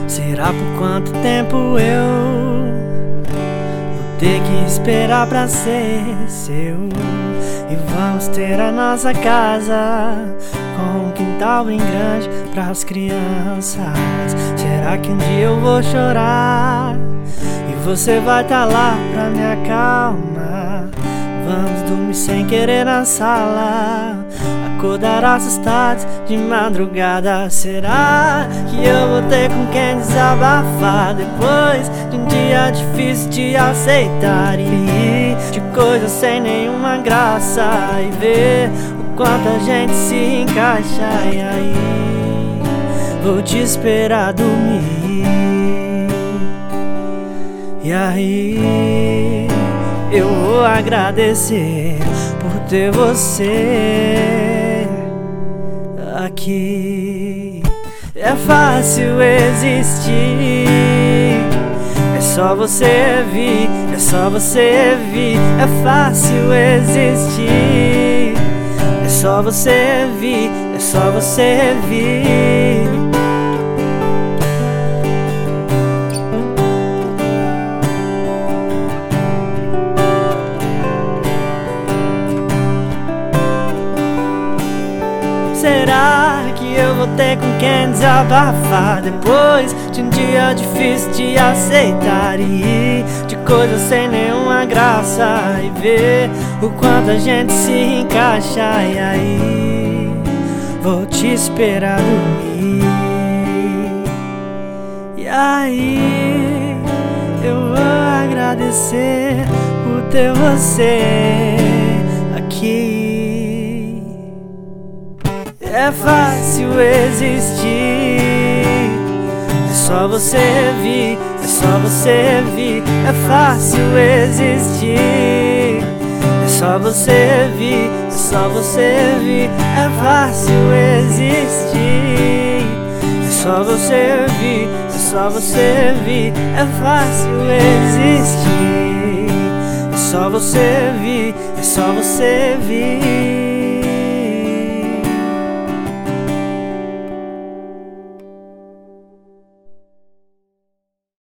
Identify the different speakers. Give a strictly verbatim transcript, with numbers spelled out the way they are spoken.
Speaker 1: Será por quanto tempo eu vou ter que esperar pra ser seu? E vamos ter a nossa casa com um quintal bem grande pras crianças. Será que um dia eu vou chorar e você vai tá lá pra me acalmar? Vamos dormir sem querer na sala, acordar assustados de madrugada. Será que eu vou ter com quem desabafar depois de um dia difícil de aceitar e rir de coisas sem nenhuma graça e ver o quanto a gente se encaixa? E aí vou te esperar dormir, e aí eu vou agradecer por ter você aqui. É fácil existir, é só você vir, é só você vir. É fácil existir, é só você vir, é só você vir. Será que eu vou ter com quem desabafar depois de um dia difícil de aceitar e rir de coisas sem nenhuma graça e ver o quanto a gente se encaixa? E aí vou te esperar dormir, e aí eu vou agradecer por ter você aqui. É fácil existir, é só você vir, é só você vir. É fácil existir, é só você vir, é só você vir. É fácil existir, é só você vir, é só você vir. É fácil existir, é só você vir, é só você vir.